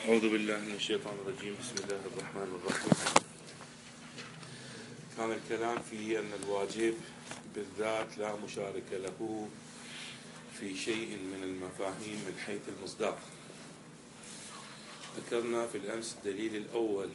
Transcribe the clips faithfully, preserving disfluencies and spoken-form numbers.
أعوذ بالله من الشيطان الرجيم. بسم الله الرحمن الرحيم. كان الكلام في أن الواجب بالذات لا مشارك له في شيء من المفاهيم من حيث المصداق. ذكرنا في الأمس الدليل الأول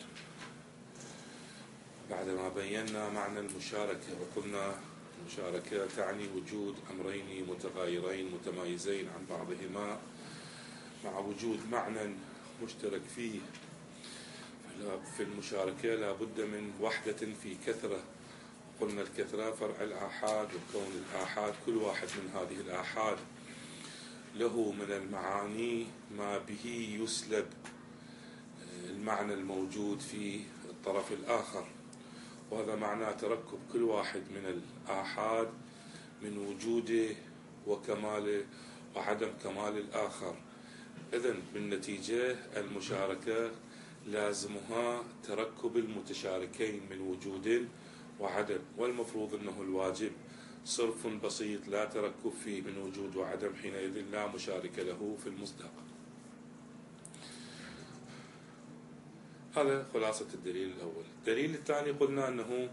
بعدما بينا معنى المشاركة، وقلنا المشاركة تعني وجود أمرين متغايرين متمايزين عن بعضهما مع وجود معنى مشترك فيه. في المشاركة لا بد من وحدة في كثرة. قلنا الكثرة فرع الآحاد، وكون الآحاد كل واحد من هذه الآحاد له من المعاني ما به يسلب المعنى الموجود في الطرف الآخر، وهذا معناه تركب كل واحد من الآحاد من وجوده وكماله وعدم كمال الآخر. إذن بالنتيجة المشاركة لازمها تركب المتشاركين من وجود وعدم، والمفروض أنه الواجب صرف بسيط لا تركب فيه من وجود وعدم، حينئذ لا مشارك له في المصداق. هذا خلاصة الدليل الأول. الدليل الثاني قلنا أنه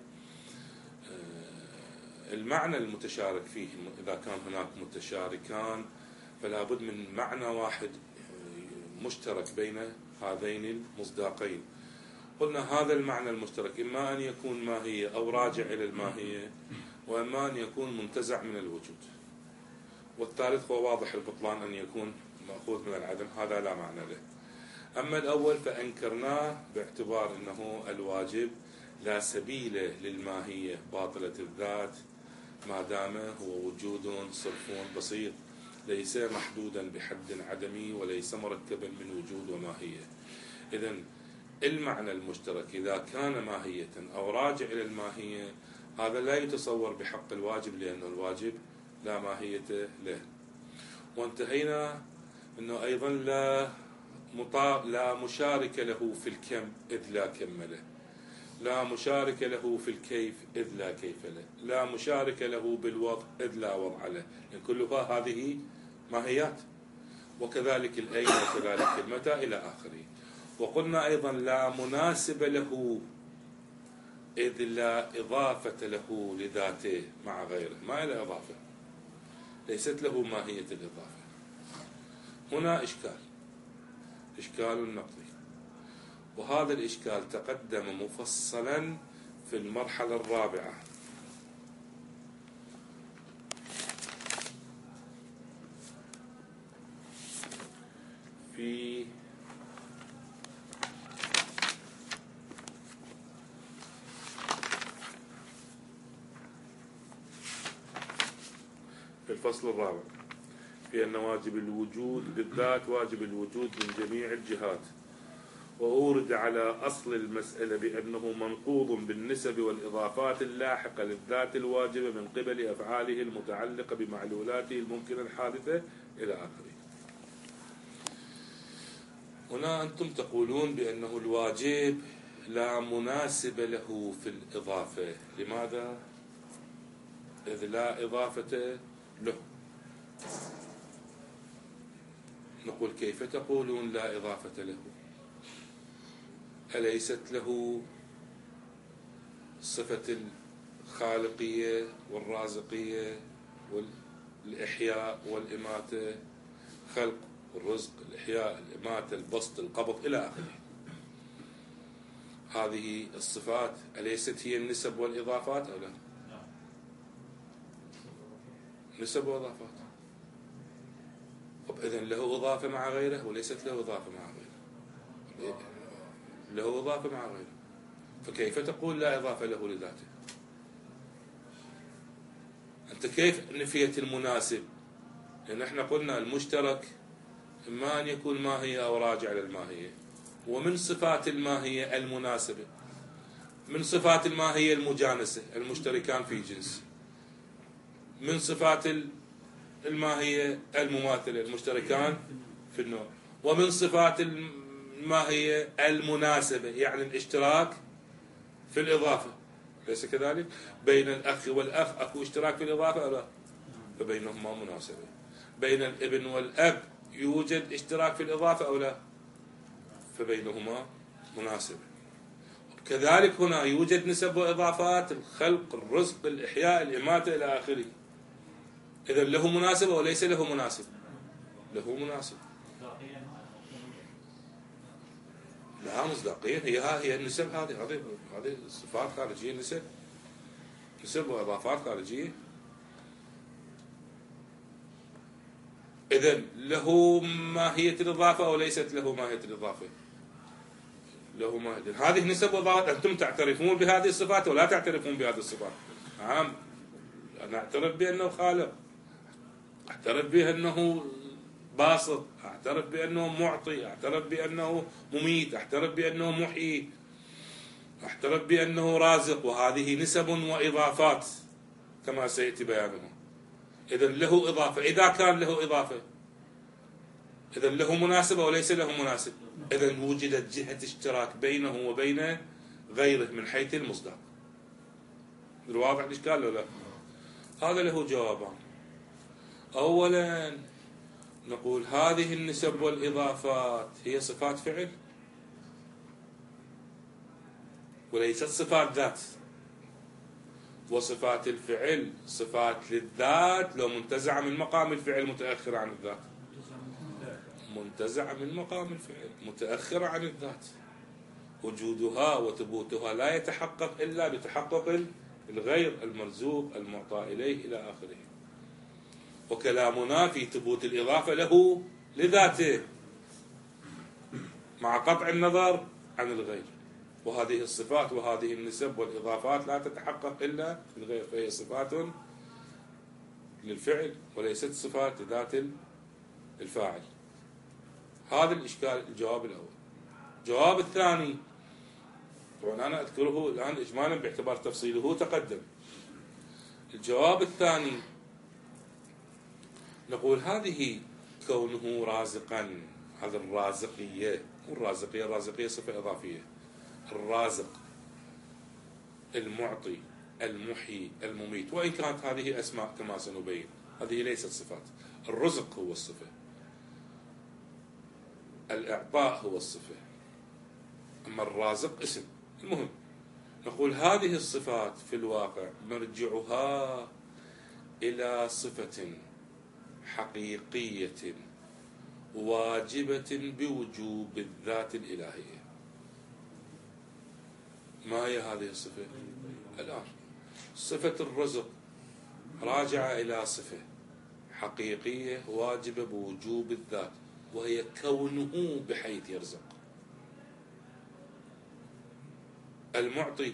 المعنى المتشارك فيه، إذا كان هناك متشاركان فلا بد من معنى واحد مشترك بين هذين المصداقين. قلنا هذا المعنى المشترك إما أن يكون ماهية أو راجع إلى الماهية، وإما أن يكون منتزع من الوجود، والثالث هو واضح البطلان أن يكون مأخوذ من العدم، هذا لا معنى له. أما الأول فأنكرناه باعتبار أنه الواجب لا سبيل للماهية باطلة الذات ما دام هو وجود صرف بسيط ليس محدودا بحد عدمي وليس مركبا من وجود وماهية. إذن المعنى المشترك إذا كان ماهية أو راجع إلى الماهية هذا لا يتصور بحق الواجب، لأن الواجب لا ماهية له. وانتهينا أنه أيضا لا مطا... لا مشارك له في الكم إذ لا كم له، لا مشارك له في الكيف إذ لا كيف له، لا مشارك له بالوضع إذ لا وضع له، لأن كلها هذه ماهيات، وكذلك الأين وكذلك المتى إلى آخره. وقلنا أيضا لا مناسب له إذ لا إضافة له لذاته مع غيره، ما إلى إضافة، ليست له ماهية الإضافة. هنا إشكال إشكال نقضي، وهذا الإشكال تقدم مفصلا في المرحلة الرابعة. في في الفصل الرابع في أن واجب الوجود بالذات واجب الوجود من جميع الجهات، وأورد على أصل المسألة بأنه منقوض بالنسب والإضافات اللاحقة للذات الواجبة من قبل أفعاله المتعلقة بمعلولاته الممكنة الحادثة إلى آخره. هنا أنتم تقولون بأنه الواجب لا مناسب له في الإضافة. لماذا؟ إذ لا إضافة له. نقول كيف تقولون لا إضافة له؟ أليست له صفة الخالقية والرازقية والإحياء والإماتة، خلق والرزق، الإحياء الإماتة البسط القبض إلى آخره؟ هذه الصفات أليست هي النسب والإضافات أو لا؟ نسب وإضافات. طب إذن له إضافة مع غيره وليست له إضافة مع غيره، له إضافة مع غيره، فكيف تقول لا إضافة له لذاته؟ أنت كيف نفيت المناسب؟ لأن احنا قلنا المشترك إما أن يكون ماهية أو راجع للماهية، ومن صفات الماهية المناسبة، من صفات الماهية المجانسة، المشتركان في جنس، من صفات الماهية المماثلة، المشتركان في النوع، ومن صفات الماهية المناسبة يعني الاشتراك في الإضافة، ليس كذلك؟ بين الأخ والأخ أكو اشتراك في الإضافة أو لا؟ فبينهما مناسبة. بين الابن والأب يوجد اشتراك في الإضافة أو لا؟ فبينهما مناسبة. كذلك هنا يوجد نسب وإضافات: الخلق، الرزق، الإحياء، الإماتة إلى آخره. إذا له مناسبة وليس له مناسب؟ له مناسب. لا، مصداقيا هي ها هي النسب، هذه هذه هذه صفات خارجية، نسب نسب وإضافات خارجية. إذا له ماهية الإضافة أو ليست له ماهية الإضافة؟ له ماهية. هذه نسب وإضافات، أنتم تعترفون بهذه الصفات ولا تعترفون بهذه الصفات؟ نعم، أنا أعترف بأنه خالق، أعترف بأنه باسط، أعترف بأنه معطي، أعترف بأنه مميت، أعترف بأنه محيي، أعترف بأنه رازق، وهذه نسب وإضافات كما سيأتي بيانها. إذا له إضافة. إذا كان له إضافة، إذا له مناسبة وليس له مناسب؟ إذا وجدت جهة اشتراك بينه وبين غيره من حيث المصداق. الواضح الإشكال ولا لا؟ هذا له جوابان. أولا نقول هذه النسب والإضافات هي صفات فعل وليست صفات ذات، وصفات الفعل صفات للذات لو منتزعة من مقام الفعل متأخرة عن الذات، منتزعة من مقام الفعل متأخرة عن الذات. وجودها وثبوتها لا يتحقق إلا بتحقق الغير المرزوق المعطى إليه إلى آخره. وكلامنا في ثبوت الإضافة له لذاته مع قطع النظر عن الغير. وهذه الصفات وهذه النسب والإضافات لا تتحقق إلا بالغير، فهي صفات للفعل وليست صفات لذات الفاعل. هذا الإشكال. الجواب الأول. الجواب الثاني طبعا أنا أذكره الآن إجمالا باعتبار تفصيله تقدم. الجواب الثاني نقول هذه كونه رازقا، هذا الرازقية، والرازقية الرازقية صفة إضافية. الرازق، المعطي، المحيي، المميت، وإن كانت هذه أسماء كما سنبين، هذه ليست صفات. الرزق هو الصفة، الإعطاء هو الصفة، أما الرازق اسم. المهم نقول هذه الصفات في الواقع مرجعها إلى صفة حقيقية واجبة بوجوب الذات الإلهية. ما هي هذه الصفة؟ الآن صفة الرزق راجعة إلى صفة حقيقية واجبة بوجوب الذات، وهي كونه بحيث يرزق. المعطي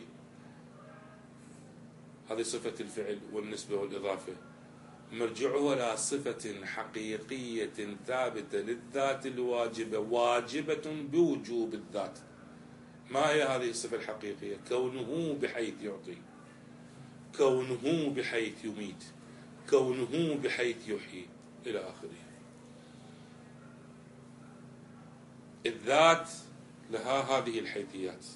هذه صفة الفعل والنسبة والإضافة، مرجعها إلى صفة حقيقية ثابتة للذات الواجبة واجبة بوجوب الذات. ما هي هذه الصفة الحقيقية؟ كونه بحيث يعطي، كونه بحيث يميت، كونه بحيث يحيي إلى آخره. الذات لها هذه الحيثيات،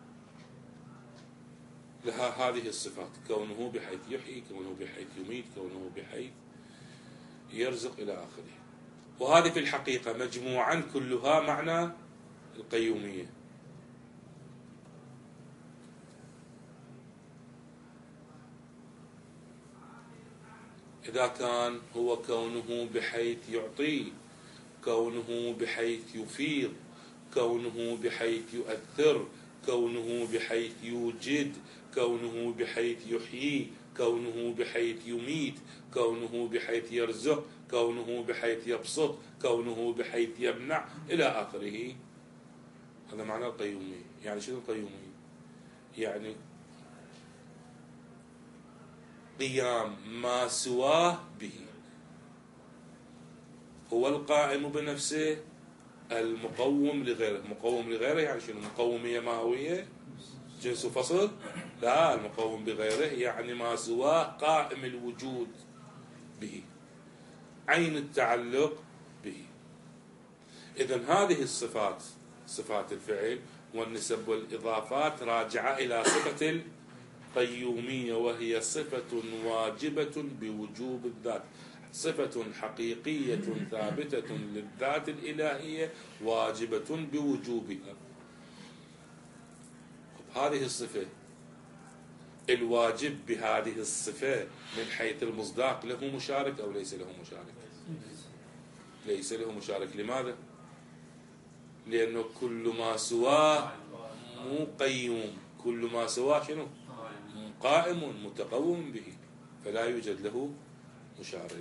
لها هذه الصفات: كونه بحيث يحيي، كونه بحيث يميت، كونه بحيث يرزق إلى آخره. وهذه في الحقيقة مجموعا كلها معنى القيومية. إذا كان هو كونه بحيث يعطي، كونه بحيث يفيض، كونه بحيث يؤثر، كونه بحيث يوجد، كونه بحيث يحيي، كونه بحيث يميت، كونه بحيث يرزق، كونه بحيث يبسط، كونه بحيث يمنع إلى آخره. هذا معنى القيومية. يعني شنو القيومية؟ يعني قيام ما سواه به. هو القائم بنفسه المقوم لغيره. مقوم لغيره يعني شنو؟ مقومية ماوية جنس فصل؟ لا، المقوم بغيره يعني ما سواه قائم الوجود به، عين التعلق به. إذن هذه الصفات، صفات الفعل والنسب والإضافات، راجعة إلى صفة القيومية، وهي صفة واجبة بوجوب الذات. صفة حقيقية ثابتة للذات الإلهية واجبة بوجوبها. هذه الصفة، الواجب بهذه الصفة من حيث المصداق له مشارك أو ليس له مشارك؟ ليس له مشارك. لماذا؟ لأنه كل ما سواه مو قيوم، كل ما سواه شنو؟ قائم متقوم به، فلا يوجد له مشارك.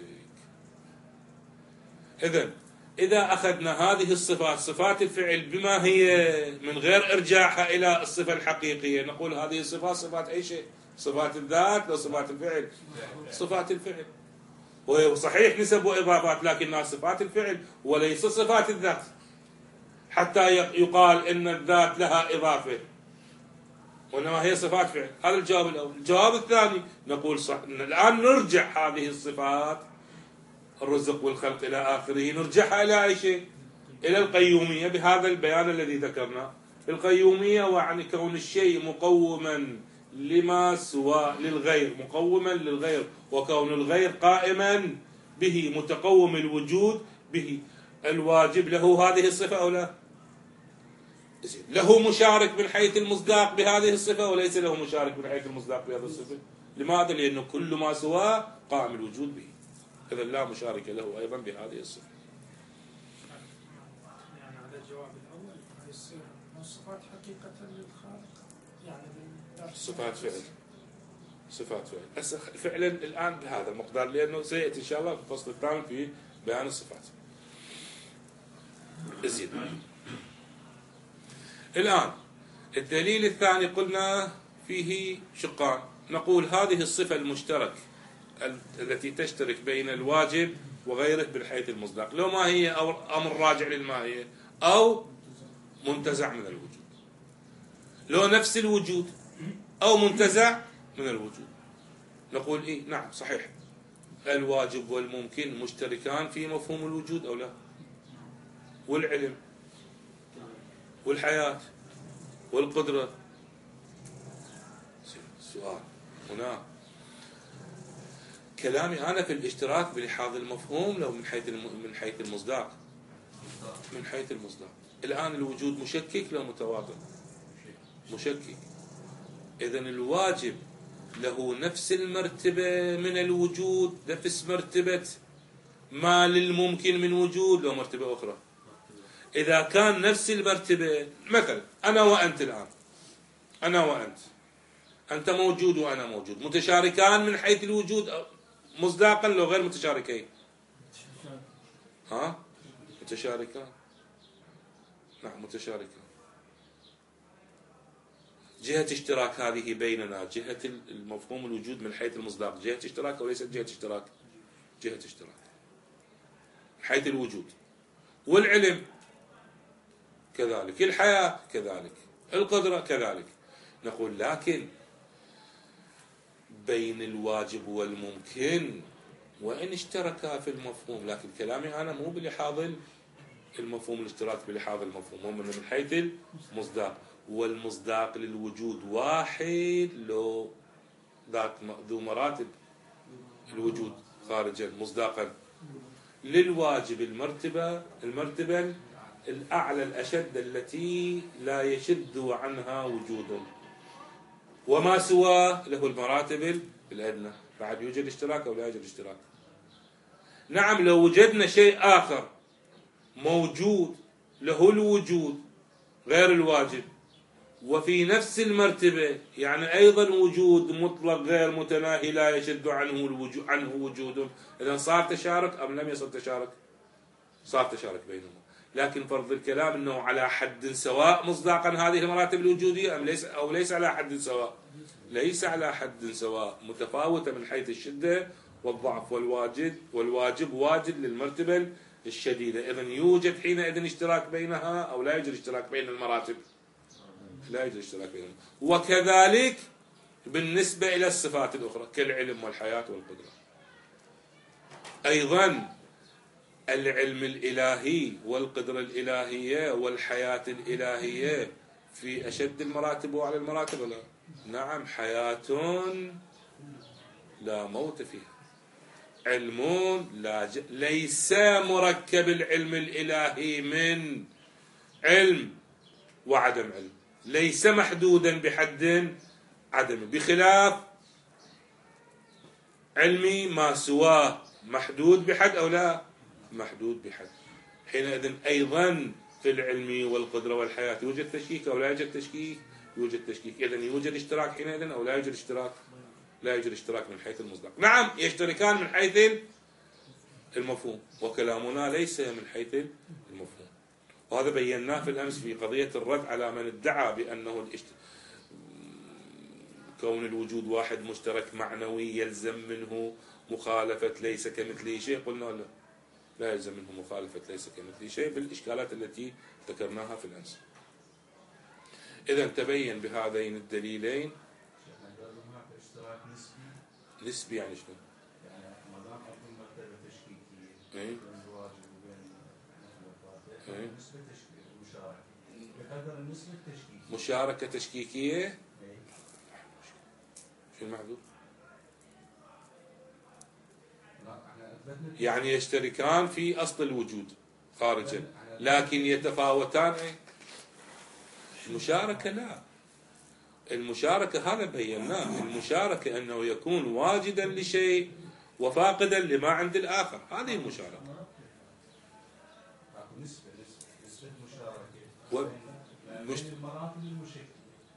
إذن إذا أخذنا هذه الصفات، صفات الفعل بما هي من غير إرجاعها إلى الصفة الحقيقية، نقول هذه الصفات صفات أي شيء؟ صفات الذات أو صفات الفعل؟ صفات الفعل. وصحيح نسب وإضافات، لكنها صفات الفعل وليس صفات الذات، حتى يقال إن الذات لها إضافة، وإنما هي صفات فعل. هذا الجواب الأول. الجواب الثاني نقول صح، إن الآن نرجع هذه الصفات، الرزق والخلق إلى آخره، نرجعها إلى أي شيء؟ إلى القيومية، بهذا البيان الذي ذكرناه. القيومية وعني كون الشيء مقوما لما سوى للغير، مقوما للغير، وكون الغير قائما به، متقوم الوجود به. الواجب له هذه الصفة أو لا؟ له مشارك من حيث المصداق بهذه الصفة وليس له مشارك من حيث المصداق بهذه الصفة. لماذا؟ لأنه كل ما سواه قائم الوجود به، إذا لا مشارك له أيضا بهذه الصفة. يعني على الجواب الأول يصير صفات حقيقة للخالق، يعني صفات فعل، صفات فعل. هسه فعلا الآن بهذا المقدار، لأنه سيأتي إن شاء الله في الفصل الثامن في بيان الصفات. زين. الآن الدليل الثاني قلنا فيه شقان، نقول هذه الصفة المشترك التي تشترك بين الواجب وغيره من حيث المصداق، لو ما هي أو أمر راجع للماهية أو منتزع من الوجود، لو نفس الوجود أو منتزع من الوجود، نقول إيه نعم صحيح، الواجب والممكن مشتركان في مفهوم الوجود أو لا؟ والعلم والحياة والقدرة. سؤال هنا، كلامي أنا في الاشتراك بلحاظ المفهوم لو من حيث من حيث المصداق؟ من حيث المصداق. الآن الوجود مشكك لو متواطن؟ مشكك. إذن الواجب له نفس المرتبة من الوجود، نفس مرتبة ما للممكن من وجود لو مرتبة أخرى. إذا كان نفس المرتبة، مثلا أنا وأنت الآن، أنا وأنت، أنت موجود وأنا موجود، متشاركان من حيث الوجود مصداقا لو غير متشاركين؟ ها؟ متشاركان. نعم متشاركان. جهة اشتراك هذه بيننا، جهة المفهوم الوجود من حيث المصداق، جهة اشتراك أو ليست جهة اشتراك؟ جهة اشتراك حيث الوجود. والعلم كذلك، الحياة كذلك، القدرة كذلك. نقول لكن بين الواجب والممكن وإن اشتركا في المفهوم، لكن كلامي أنا مو بلحاظ المفهوم، الاشتراك بلحاظ المفهوم، هو من حيث المصداق، والمصداق للوجود واحد لو ذات ذو مراتب الوجود خارجا مصداقا. للواجب المرتبة المرتبة الأعلى الأشد التي لا يشد عنها وجود، وما سواه له المراتب الأدنى. بعد يوجد اشتراك أو لا يوجد اشتراك؟ نعم، لو وجدنا شيء آخر موجود له الوجود غير الواجب وفي نفس المرتبة، يعني أيضا وجود مطلق غير متناهي لا يشد عنه الوجود عنه وجود، إذا صار تشارك أم لم يصل تشارك؟ صار تشارك بينهما. لكن فرض الكلام أنه على حد سواء مصداقا هذه المراتب الوجودية أم ليس، أو ليس على حد سواء؟ ليس على حد سواء، متفاوتة من حيث الشدة والضعف، والواجب والواجب واجد للمرتبة الشديدة. إذن يوجد حينئذ اشتراك بينها أو لا يوجد اشتراك بين المراتب؟ لا يوجد اشتراك بينهم. وكذلك بالنسبة إلى الصفات الأخرى كالعلم والحياة والقدرة. أيضا العلم الإلهي والقدرة الإلهية والحياة الإلهية في أشد المراتب وعلى المراتب ولا؟ نعم، حياة لا موت فيها، علم لا ج... ليس مركب العلم الإلهي من علم وعدم علم، ليس محدودا بحد عدم، بخلاف علمي ما سواه محدود بحد أو لا محدود بحد. حينئذ أيضا في العلم والقدرة والحياة يوجد تشكيك أو لا يوجد تشكيك؟ يوجد تشكيك. إذن يوجد اشتراك حينئذ أو لا يوجد اشتراك؟ لا يوجد اشتراك من حيث المصداق. نعم يشتركان من حيث المفهوم، وكلامنا ليس من حيث المفهوم، وهذا بيناه في الأمس في قضية الرد على من ادعى بأنه الاشت... كون الوجود واحد مشترك معنوي يلزم منه مخالفة ليس كمثله شيء. قلنا لا، لا يلزم منه مخالفة ليس كمثله شيء بالإشكالات التي ذكرناها في الأمس. إذا تبين بهذين الدليلين نسبي. يعني شنو؟ يعني ما دام اكو مرتبه تشكيكيه اي بين الواجب وبين اي نسبه تشكيك مشاركه بقدر النسبه التشكيكيه مشاركه تشكيكيه. اي شو المحذور؟ لا احنا اثبتنا يعني يشتركان في اصل الوجود خارجا لكن يتفاوتان. المشاركه لا، المشاركة هذا بيناه، المشاركة أنه يكون واجدا لشيء وفاقدا لما عند الآخر، هذه المشاركة. نسبة نسبة نسبة مشاركة و... مش المراتب المشكلة.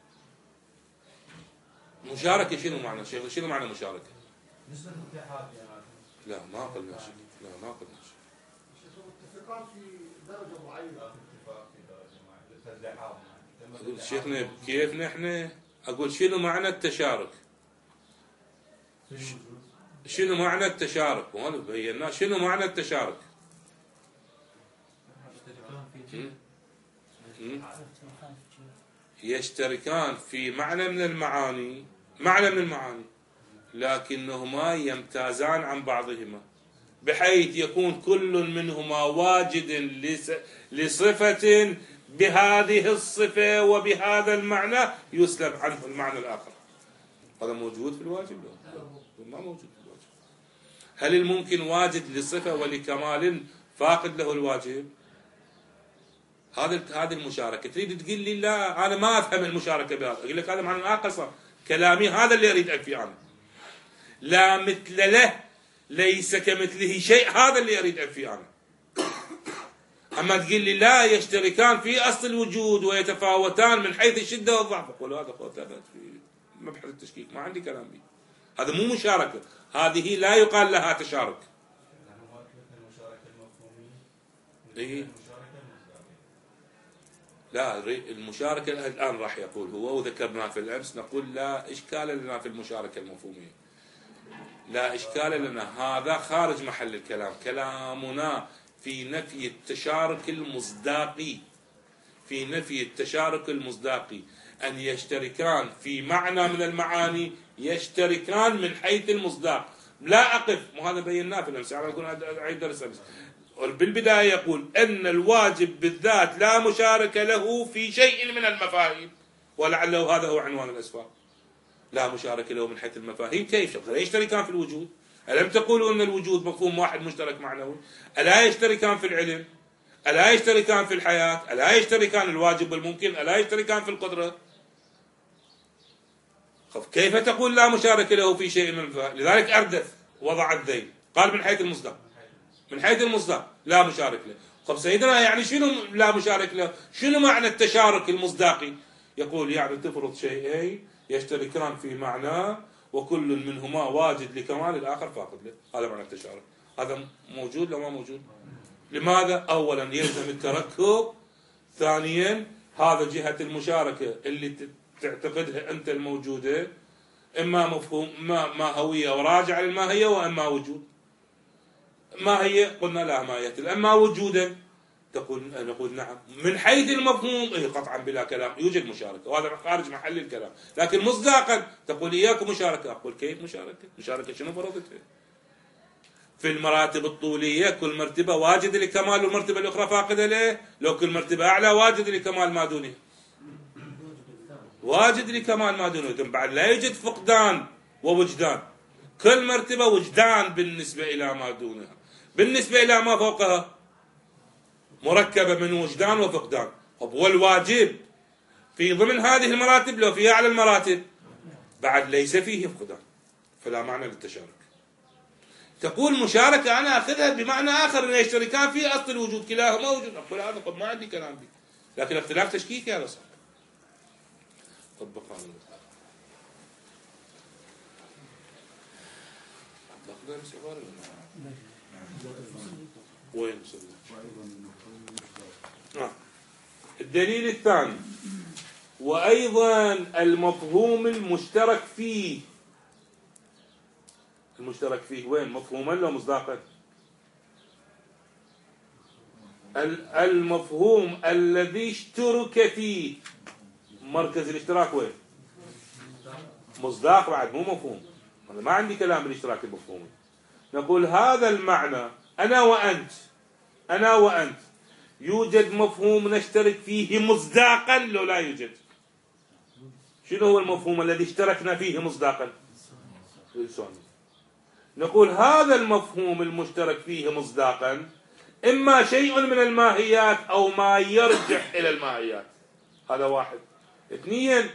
مشاركة شنو معنى شيخ؟ شنو معنى مشاركة؟ نسبة الاتحاد يعني. لا ما قلنا شيء، لا ما قلنا شيء. اتفاقان في درجة معينة. اتفاق في درجة معينة للتزاحم. أقول شيخنا كيف نحن؟ أقول شنو معنى التشارك؟ شنو معنى التشارك؟ وهذا بيناه شنو معنى التشارك؟ يشتركان في معنى من المعاني، معنى من المعاني، لكنهما يمتازان عن بعضهما بحيث يكون كل منهما واجد لصفة بهذه الصفة وبهذا المعنى يسلب عنه المعنى الآخر. هذا موجود في الواجب؟ لا ما موجود في الواجب. هل الممكن واجد لصفة ولكمال فاقد له الواجب؟ هذا هذه المشاركة. تريد تقول لي لا أنا ما أفهم المشاركة بهذا، أقول لك هذا معنى ناقصة، كلامي هذا اللي أريد أنفي عنه. لا مثل له، ليس كمثله شيء، هذا اللي أريد أنفي عنه. أما تقول لي لا يشتركان في أصل الوجود ويتفاوتان من حيث الشدة والضعف، أقول هذا قول ثابت في مبحث التشكيك، ما عندي كلام به. هذا مو مشاركة، هذه لا يقال لها تشارك. إيه؟ لا المشاركة الآن راح يقول هو، وذكرنا في الأمس نقول لا إشكال لنا في المشاركة المفهومية، لا إشكال لنا، هذا خارج محل الكلام. كلامنا في نفي التشارك المصداقي، في نفي التشارك المصداقي أن يشتركان في معنى من المعاني، يشتركان من حيث المصداق. لا أقف، وهذا بيناه في الأمس، يعني أقول أعيد درس الأمس. بالبداية يقول أن الواجب بالذات لا مشاركة له في شيء من المفاهيم، ولعله هذا هو عنوان الأسفار. لا مشاركة له من حيث المفاهيم، كيف يشتركان في الوجود؟ ألم تقولوا أن الوجود مفهوم واحد مشترك معنوي؟ ألا يشتركان في العلم؟ ألا يشتركان في الحياة؟ ألا يشتركان الواجب والممكن؟ ألا يشتركان في القدرة؟ كيف تقول لا مشاركة له في شيء من المفاهيم؟ لذلك أردف وضع الذيل، قال من حيث المصداق، من حيث المصداق لا مشارك له. طب سيدنا يعني شنو لا مشارك له؟ شنو معنى التشارك المصداقي؟ يقول يعني تفرض شيئين يشتركان في معنى وكل منهما واجد لكمال الآخر فاقد له، هذا معنى التشارك. هذا موجود لو ما موجود؟ لماذا؟ أولا يلزم التركب، ثانيا هذا جهة المشاركة اللي تعتقدها أنت الموجودة، إما مفهوم ما ما هوية وراجع للماهية، وإما وجود. ما هي؟ قلنا لا ماهية، أما وجودا تقول نقول نعم من حيث المفهوم إيه قطعا بلا كلام يوجد مشاركة، وهذا خارج محل الكلام. لكن مصداقا تقول إياكم مشاركة، أقول كيف مشاركة؟ مشاركة شنو فرضتها؟ في المراتب الطولية كل مرتبة واجد لكمال والمرتبة الأخرى فاقدة له، لو كل مرتبة أعلى واجد لكمال ما دونه، واجد لكمال ما دونه، بعد لا يوجد فقدان ووجدان. كل مرتبة وجدان بالنسبة إلى ما دونها، بالنسبة إلى ما فوقها مركبة من وجدان وفقدان. والواجب في ضمن هذه المراتب لو في أعلى المراتب بعد ليس فيه فقدان، فلا معنى للتشارك. تقول مشاركة أنا أخذها بمعنى آخر أن يشتركان في أصل الوجود، كلاهما وجود. أقول هذا طب ما عندي كلام به، لكن اختلاف تشكيكي هذا صح. طبق هذا المثال. طبقنا نفس العبارة وين وصلنا؟ آه. الدليل الثاني وأيضا المفهوم المشترك فيه. المشترك فيه وين؟ مفهوما لو مصداقا؟ المفهوم الذي اشترك فيه مركز الاشتراك وين؟ مصداق بعد مو مفهوم. أنا ما عندي كلام بالاشتراك المفهومي. نقول هذا المعنى أنا وأنت، أنا وأنت يوجد مفهوم نشترك فيه مصداقا لو لا يوجد؟ شنو هو المفهوم الذي اشتركنا فيه مصداقا؟ الإنساني. نقول هذا المفهوم المشترك فيه مصداقا إما شيء من الماهيات أو ما يرجع إلى الماهيات. هذا واحد. اثنين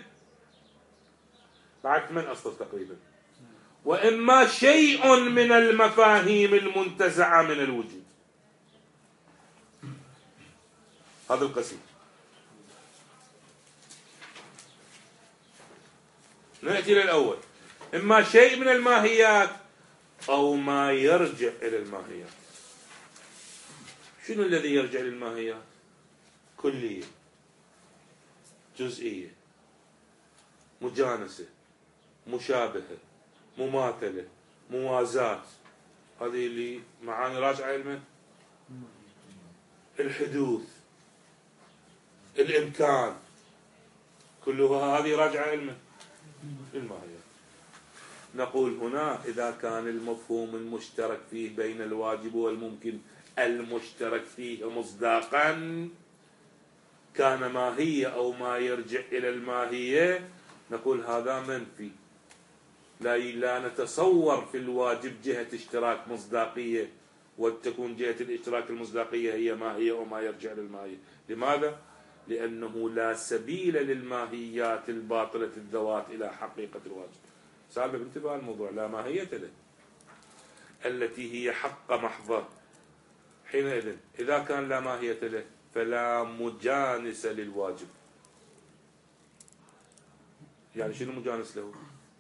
بعد ثمان أسطر تقريبا. وإما شيء من المفاهيم المنتزعة من الوجود. هذا القسم. نأتي للأول، إما شيء من الماهيات أو ما يرجع إلى الماهيات. شنو الذي يرجع للماهيات؟ كلية، جزئية، مجانسة، مشابهة، مماثلة، موازاة. هذه اللي معاني راجعة علما. الحدوث، الإمكان، كلها هذه راجعة علما للماهيات. نقول هنا إذا كان المفهوم المشترك فيه بين الواجب والممكن المشترك فيه مصداقا كان ماهية أو ما يرجع إلى الماهية، نقول هذا منفي. لا لا نتصور في الواجب جهة اشتراك مصداقية وتكون جهة الاشتراك المصداقية هي ماهية أو ما يرجع للماهية. لماذا؟ لأنه لا سبيل للماهيات الباطلة الذوات إلى حقيقة الواجب. سالبة بانتباه الموضوع. لا ماهية له التي هي حق محضة. حينئذ إذا كان لا ماهية له فلا مجانس للواجب. يعني شنو مجانس له؟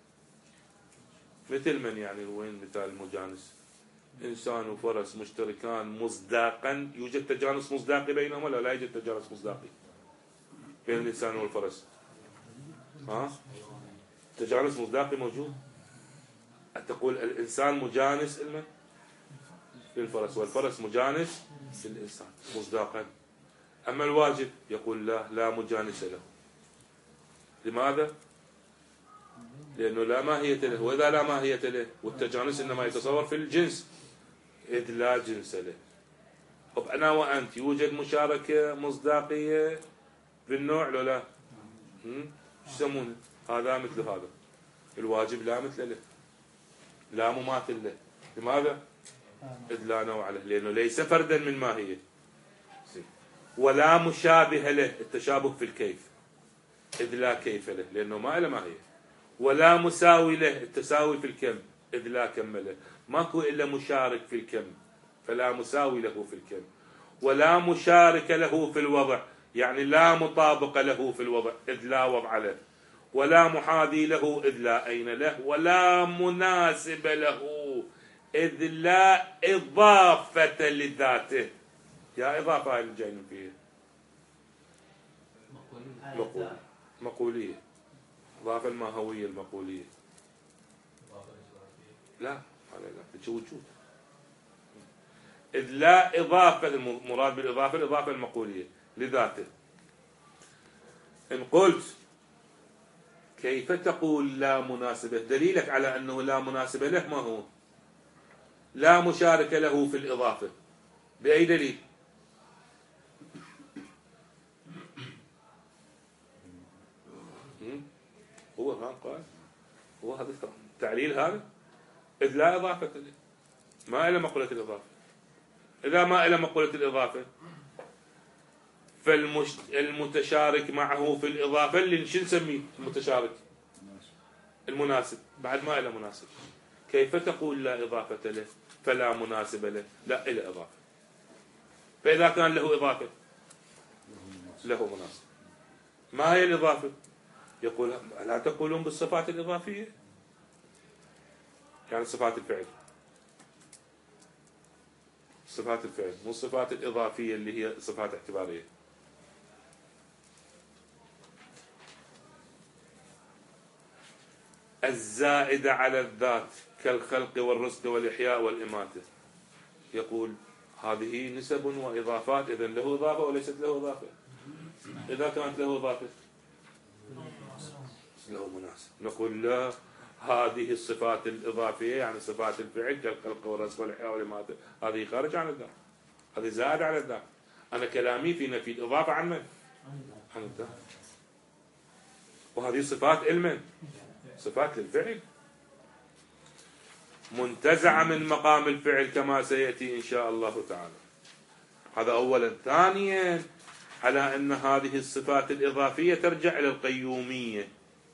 مثل من يعني؟ وين مثال المجانس؟ إنسان وفرس مشتركان مصداقا، يوجد تجانس مصداقي بينهما ولا لا يوجد تجانس مصداقي بين الإنسان والفرس؟ ها؟ تجانس مصداقي موجود. تقول الإنسان مجانس لمن؟ للفرس، والفرس مجانس للإنسان مصداقا. أما الواجب يقول لا، لا مجانس له. لماذا؟ لأنه لا ماهية له، وإذا لا ماهية له والتجانس إنما يتصور في الجنس إذ لا جنس له. طب أنا وأنت يوجد مشاركة مصداقية بالنوع لو لا؟ ايش يسمونه؟ هذا مثل هذا. الواجب لا مثل له، لا مماثل له. لماذا؟ إذ لا نوع له، لأنه ليس فردا من ماهية. ولا مشابه له، التشابه في الكيف، إذ لا كيف له لأنه ما له ماهية. ولا مساوي له، التساوي في الكم، إذ لا كم له. ماكو إلا مشارك في الكم فلا مساوي له في الكم. ولا مشارك له في الوضع، يعني لا مطابق له في الوضع إذ لا وضع له. ولا محاذي له إذ لا أين له. ولا مناسب له إذ لا إضافة لذاته. يا إضافة الجين فيه مقولية. مقولية إضافة الماهوية المقولية. لا هذا لا وجود. إذ لا إضافة، المراد بالإضافة الإضافة المقولية لذاته. إن قلت كيف تقول لا مناسبة؟ دليلك على أنه لا مناسبة له ما هو؟ لا مشارك له في الإضافة. بأي دليل؟ هو هان قال، هو هذا التعليل هذا إذ لا إضافة له، ما إلى مقولة الإضافة. إذا ما إلى مقولة الإضافة فالمتشارك معه في الإضافة اللي شو نسميه المتشارك المناسب، بعد ما إلى مناسب. كيف تقول لا إضافة له فلا مناسب له؟ لا، إلى إضافة. فإذا كان له إضافة له مناسب. ما هي الإضافة؟ يقول لا تقولون بالصفات الإضافية، يعني صفات الفعل، صفات الفعل مو الصفات الإضافية اللي هي صفات اعتبارية. الزائدة على الذات كالخلق والرزق والإحياء والإماتة، يقول هذه نسب وإضافات، إذن له إضافة وليست له إضافة. إذا كانت له إضافة له مناسب. نقول لا، هذه الصفات الإضافية يعني صفات الفعل كالخلق والرزق والإحياء والإماتة هذه خارج عن الذات، هذه زائدة على الذات. أنا كلامي في نفي الإضافة عن من؟ عن الذات. وهذه صفات علما، صفات للفعل منتزعة من مقام الفعل كما سيأتي إن شاء الله تعالى. هذا أولا. ثانيا، على أن هذه الصفات الإضافية ترجع إلى القيومية،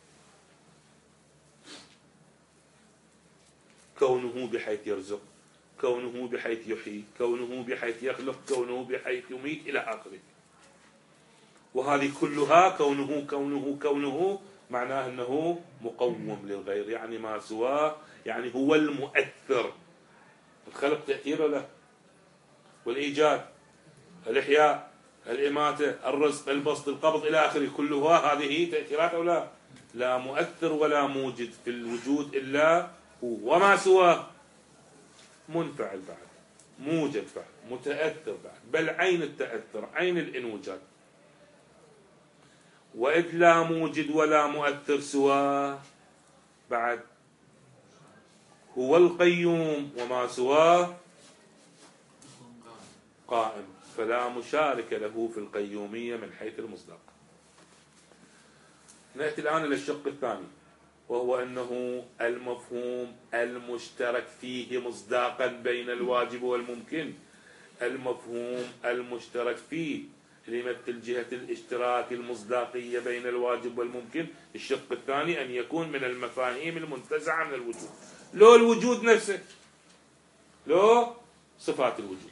كونه بحيث يرزق، كونه بحيث يحيي، كونه بحيث يخلق، كونه بحيث يميت إلى آخره. وهذه كلها كونه كونه كونه معناه أنه مقوم للغير، يعني ما سواه، يعني هو المؤثر. الخلق تأثير له، والإيجاد، الإحياء، الإماتة، الرزق، البسط، القبض إلى آخره، كلها هذه تأثيرات أو لا؟ لا مؤثر ولا موجد في الوجود إلا هو، وما سواه منفعل بعد، موجد بعد، متأثر بعد، بل عين التأثر، عين الإنوجاد. وإذ لا موجد ولا مؤثر سواه بعد هو القيوم، وما سواه قائم، فلا مشارك له في القيومية من حيث المصداق. نأتي الآن إلى الشق الثاني، وهو أنه المفهوم المشترك فيه مصداقا بين الواجب والممكن، المفهوم المشترك فيه اللي يمثل جهة الاشتراك المصداقية بين الواجب والممكن. الشق الثاني أن يكون من المفاهيم المنتزعة من الوجود، لو الوجود نفسه، لو صفات الوجود.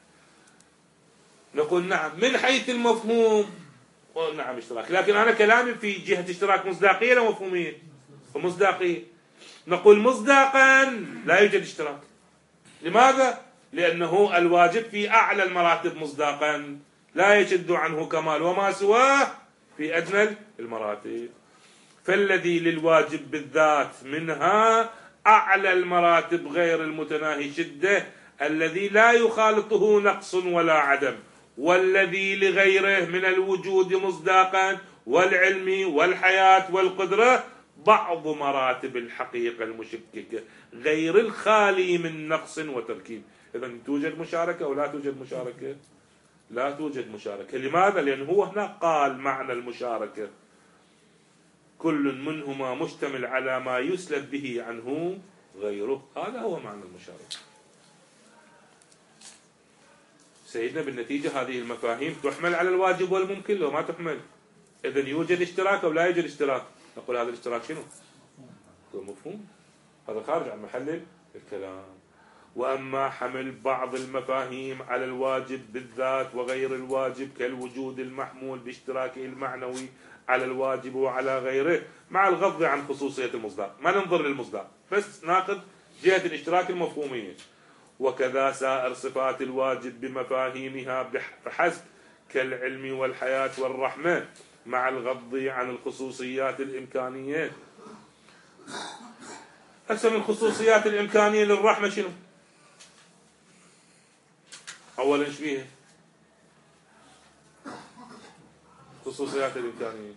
نقول نعم من حيث المفهوم نعم اشتراك، لكن أنا كلامي في جهة اشتراك مصداقية لا مفهومية. ومصداقية نقول مصداقا لا يوجد اشتراك. لماذا؟ لأنه الواجب في أعلى المراتب مصداقا لا يشد عنه كمال، وما سواه في أدنى المراتب. فالذي للواجب بالذات منها أعلى المراتب غير المتناهي شدة، الذي لا يخالطه نقص ولا عدم، والذي لغيره من الوجود مصداقا والعلم والحياة والقدرة بعض مراتب الحقيقة المشككة غير الخالي من نقص وتركيب. إذن توجد مشاركة أو لا توجد مشاركة؟ لا توجد مشاركة. لماذا؟ لأنه هو هنا قال معنى المشاركة كل منهما مشتمل على ما يسلب به عنه غيره، هذا هو معنى المشاركة. سيدنا بالنتيجة هذه المفاهيم تحمل على الواجب والممكن لو ما تحمل. إذن يوجد اشتراك أو لا يوجد اشتراك؟ نقول هذا الاشتراك شنو؟ هو مفهوم، هذا خارج عن محل الكلام. وأما حمل بعض المفاهيم على الواجب بالذات وغير الواجب كالوجود المحمول باشتراكه المعنوي على الواجب وعلى غيره، مع الغض عن خصوصية المصداق، ما ننظر للمصداق بس ناخذ جهة الاشتراك المفهومية. وكذا سائر صفات الواجب بمفاهيمها فحسب كالعلم والحياة والرحمة، مع الغض عن الخصوصيات الإمكانية. أقسم الخصوصيات الإمكانية للرحمة شنو؟ أولا ايش فيها؟ خصوصيات الإمكانية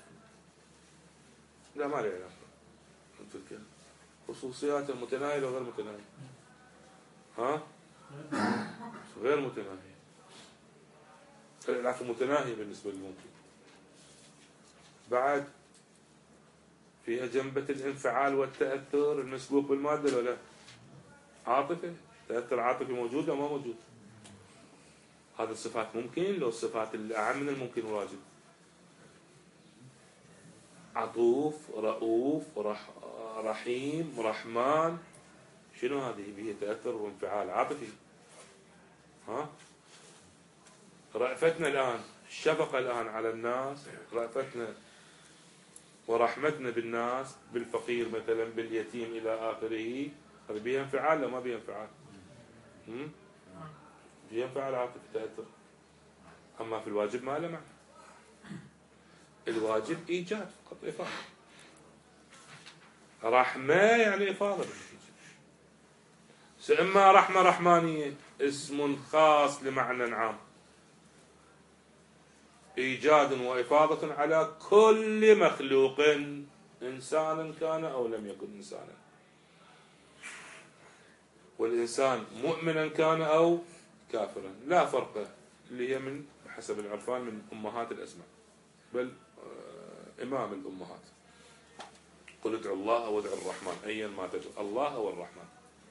لا ما لها علاقة. خصوصيات المتناهية وغير متناهية. ها؟ غير متناهية، لكن متناهية بالنسبة للممكن. بعد فيها جنبة الانفعال والتأثر المسبوق بالمادة ولا لا؟ عاطفة، تأثر عاطفي موجود أو ما موجود؟ هذه الصفات ممكن، لو الصفات الأعم من الممكن والواجب. عطوف، رؤوف، رح رحيم، رحمن، شنو هذه؟ هي تأثر وانفعال عاطفي. ها؟ رأفتنا الآن، الشفقة الآن على الناس، رأفتنا ورحمتنا بالناس، بالفقير مثلا، باليتيم إلى آخره، هذا بها انفعال لو ما بها انفعال؟ بها انفعال عاطفي تأثر. أما في الواجب ما له معنى. الواجب إيجاد فقط، إفاضة. رحمة يعني إفاضة. إما رحمة رحمانية، اسم خاص لمعنى عام، إيجاد وإفاضة على كل مخلوق، إنسانا كان أو لم يكن إنسانا، والإنسان مؤمنا كان أو كافرا، لا فرق، اللي هي من حسب العرفان من أمهات الأسماء، بل إمام الأمهات. قل ادعوا الله أو ادعوا الرحمن، أيا ما تدعو، الله أو الرحمن.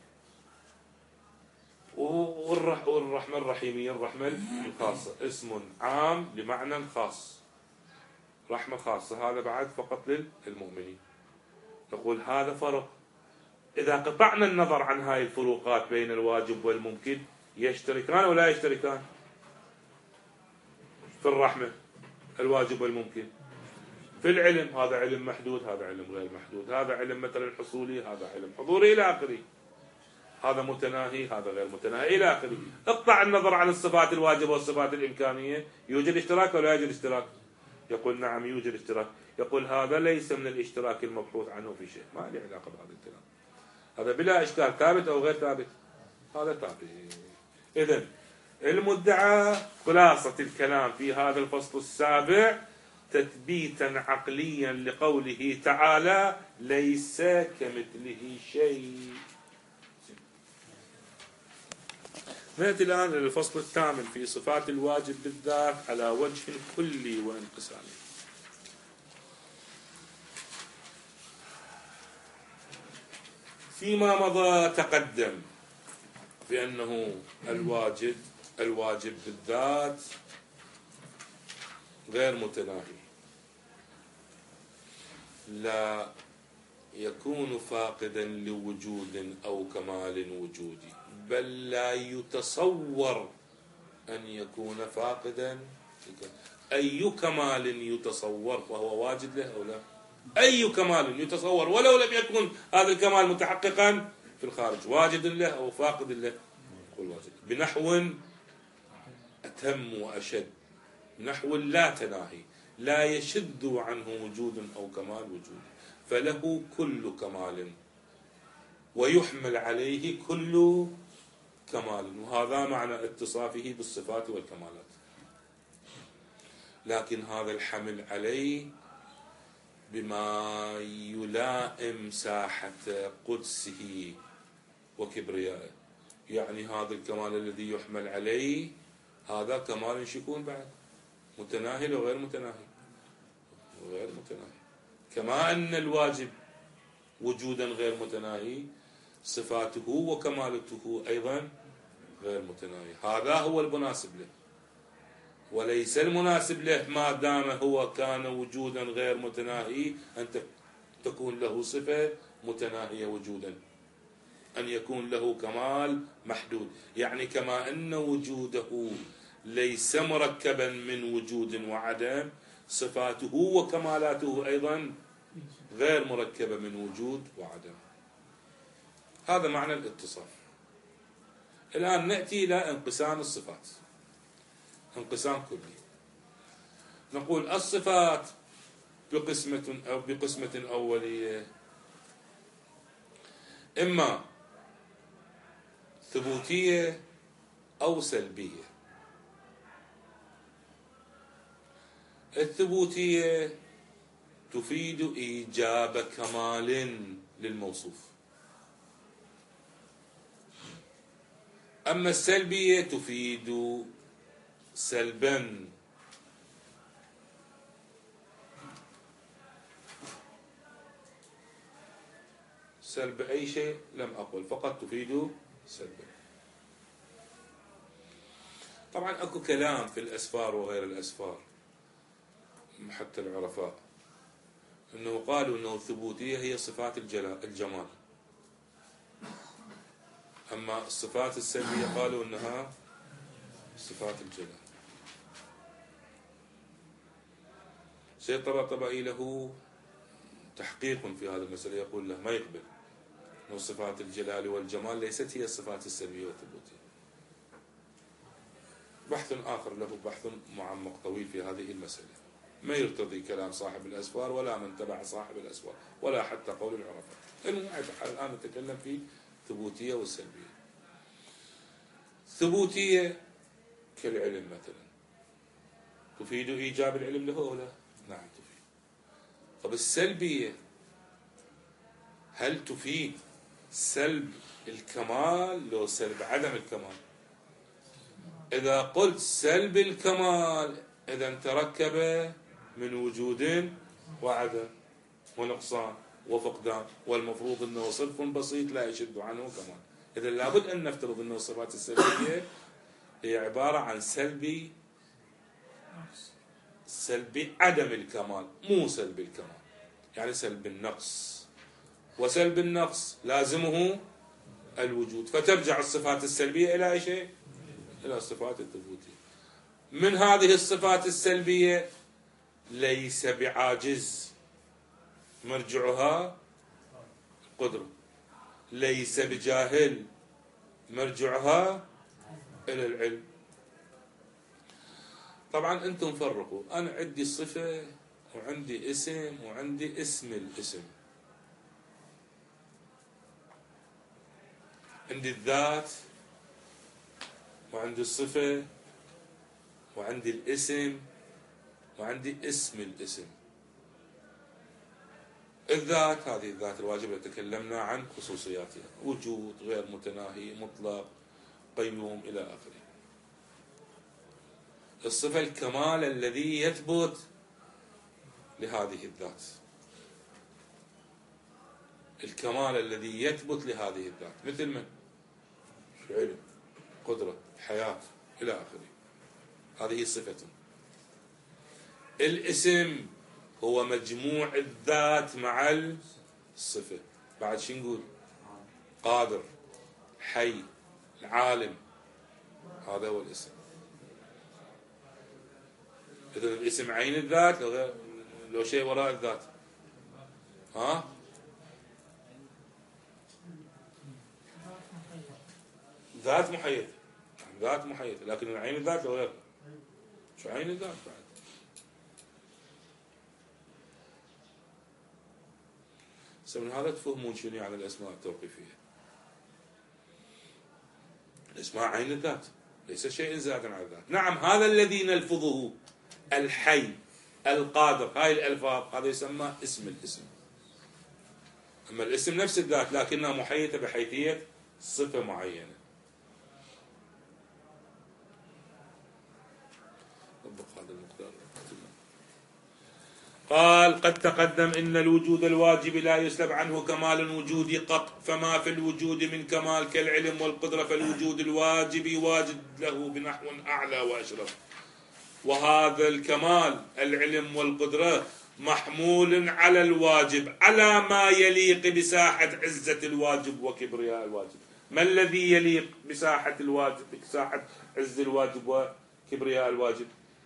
والرحمة الرحيمية، الرحمة الخاصة، اسم عام لمعنى خاص، رحمة خاصة، هذا بعد فقط للمؤمنين. نقول هذا فرق. إذا قطعنا النظر عن هاي الفروقات بين الواجب والممكن، يشتركان ولا يشتركان؟ في الرحمة الواجب والممكن. في العلم، هذا علم محدود، هذا علم غير محدود، هذا علم مثلا حصولي، هذا علم حضوري إلى آخره، هذا متناهي، هذا غير متناهي إلى آخره. اقطع النظر عن الصفات الواجبة والصفات الإمكانية، يوجد اشتراك ولا يوجد اشتراك؟ يقول نعم يوجد اشتراك. يقول هذا ليس من الاشتراك المبحوث عنه في شيء، ما له علاقة بهذا الكلام، هذا بلا إشكال ثابت أو غير ثابت، هذا ثابت. إذن المدعى خلاصة الكلام في هذا الفصل السابع تثبيتا عقليا لقوله تعالى ليس كمثله شيء. نأتي الآن إلى الفصل الثامن في صفات الواجب بالذات على وجه كلي وانقسامي. فيما مضى تقدم بأنه الواجب الواجب بالذات غير متناهي، لا يكون فاقدا لوجود أو كمال وجودي، بل لا يتصور أن يكون فاقدا. أي كمال يتصور فهو واجد له أو لا؟ أي كمال يتصور ولو لم يكن هذا الكمال متحققا في الخارج، واجد له أو فاقد له، يقول واجد. بنحو أتم وأشد، نحو لا تناهي، لا يشد عنه وجود أو كمال وجود، فله كل كمال ويحمل عليه كل كمال، وهذا معنى اتصافه بالصفات والكمالات. لكن هذا الحمل عليه بما يلائم ساحة قدسه وكبريائه، يعني هذا الكمال الذي يحمل عليه هذا كمال شكون بعد متناهي وغير متناهي، غير متناهي. كما أن الواجب وجودا غير متناهي، صفاته وكمالته أيضا غير متناهي. هذا هو المناسب له، وليس المناسب له ما دام هو كان وجودا غير متناهي أن تكون له صفة متناهية وجودا، أن يكون له كمال محدود. يعني كما أن وجوده ليس مركبا من وجود وعدم، صفاته وكمالاته أيضا غير مركبة من وجود وعدم. هذا معنى الاتصاف. الآن نأتي إلى انقسام الصفات، انقسام كلي. نقول الصفات بقسمة أو بقسمة أولية، إما ثبوتية أو سلبية. الثبوتية تفيد إيجاب كمال للموصوف، أما السلبية تفيد سلبا. سلب أي شيء لم أقل، فقط تفيد سلبا. طبعا أكو كلام في الأسفار وغير الأسفار حتى العرفاء أنه قالوا أنه الثبوتية هي صفات الجمال، أما الصفات السلبية قالوا أنها صفات الجلال. سيد طباطبائي له تحقيق في هذا المسألة، يقول له ما يقبل أن صفات الجلال والجمال ليست هي الصفات السلبية والثبوتية. بحث آخر له بحث معمق طويل في هذه المسألة، ما يرتضي كلام صاحب الأسفار ولا من تبع صاحب الأسفار ولا حتى قول العرفاء. المهم الآن نتكلم في ثبوتية والسلبية. ثبوتية كالعلم مثلا، تفيد إيجاب العلم له أو لا؟ نعم تفيد. طب السلبية هل تفيد سلب الكمال لو سلب عدم الكمال؟ إذا قلت سلب الكمال إذا تركب من وجود وعدم ونقصان وفقدان، والمفروض أنه صرف بسيط لا يشد عنه كمال. إذا لابد أن نفترض أن الصفات السلبية هي عبارة عن سلبي سلبي عدم الكمال، مو سلب الكمال، يعني سلب النقص، وسلب النقص لازمه الوجود، فترجع الصفات السلبية إلى أي شيء؟ إلى الصفات الثبوتية. من هذه الصفات السلبية ليس بعاجز، مرجعها القدرة، ليس بجاهل، مرجعها إلى العلم. طبعا أنتم فرقوا، أنا عندي صفة وعندي اسم وعندي اسم الاسم. عندي الذات وعندي الصفة وعندي الاسم وعندي اسم الاسم. الذات هذه الذات الواجبة تكلمنا عن خصوصياتها، وجود، غير متناهي، مطلق، قيوم إلى آخره. الصفة الكمال الذي يثبت لهذه الذات، الكمال الذي يثبت لهذه الذات مثل من؟ علم، قدرة، حياة إلى آخره، هذه صفة. الاسم هو مجموع الذات مع الصفة. بعد شو نقول؟ قادر، حي، العالم، هذا هو الاسم. إذا الاسم عين الذات لو, غير لو شيء وراء الذات، ها؟ ذات محيط، ذات محيط، لكن عين الذات لو غير. شو عين الذات بعد؟ من هذا تفهمون شنو يعني الأسماء التوقيفية. الأسماء عين الذات، ليس شيء زائدا على الذات. نعم هذا الذي نلفظه، الحي، القادر، هاي الألفاظ هذا يسمى اسم الاسم. أما الاسم نفس الذات لكنها محيطة بحيثية صفة معينة. قال قد تقدم إن الوجود الواجب لا يسلب عنه كمال الوجود قط، فما في الوجود من كمال كالعلم والقدرة فالوجود الواجب واجد له بنحو أعلى وأشرف. وهذا الكمال العلم والقدرة محمول على الواجب على ما يليق بساحة عزة الواجب وكبرياء الواجب. ما الذي يليق بساحة الواجب، بساحة عز الواجب وكبرياء الواجب؟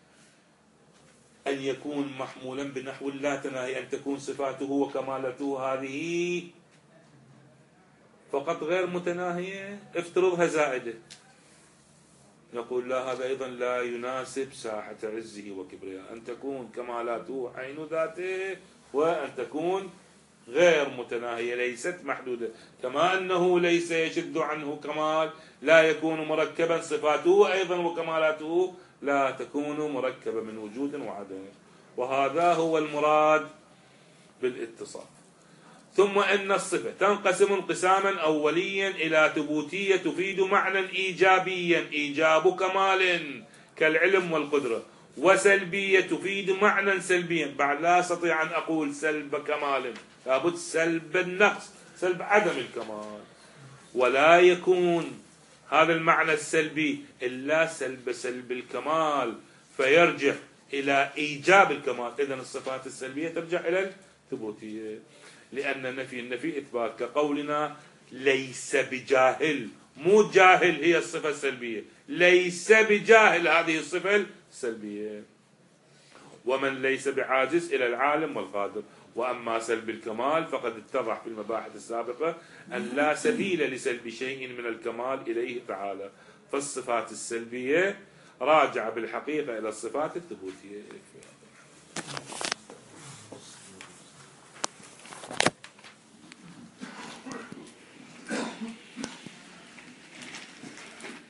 أن يكون محمولا بنحو لا تناهي، أن تكون صفاته وكمالته هذه فقط غير متناهية، افترضها زائدة، نقول لا، هذا أيضا لا يناسب ساحة عزه وكبرياء. أن تكون كمالاته عين ذاته، وأن تكون غير متناهية ليست محدودة. كما أنه ليس يشد عنه كمال لا يكون مركبا، صفاته أيضا وكمالاته لا تكون مركبة من وجود وعدم. وهذا هو المراد بالاتصاف. ثم إن الصفة تنقسم انقساما أوليا إلى ثبوتية تفيد معنى إيجابيا إيجاب كمال كالعلم والقدرة، وسلبية تفيد معنى سلبيا. بعد لا أستطيع أن أقول سلب كمال، لابد سلب النقص، سلب عدم الكمال. ولا يكون هذا المعنى السلبي إلا سلب سلب الكمال فيرجع إلى إيجاب الكمال. إذن الصفات السلبية ترجع إلى الثبوتية، لأن النفي النفي إثبات، كقولنا ليس بجاهل، مو جاهل هي الصفة السلبية، ليس بجاهل هذه الصفة السلبية. ومن ليس بعاجز إلى العالم والقادر. وأما سلب الكمال فقد اتضح في المباحث السابقة أن لا سبيل لسلب شيء من الكمال إليه تعالى، فالصفات السلبية راجعة بالحقيقة إلى الصفات الثبوتية.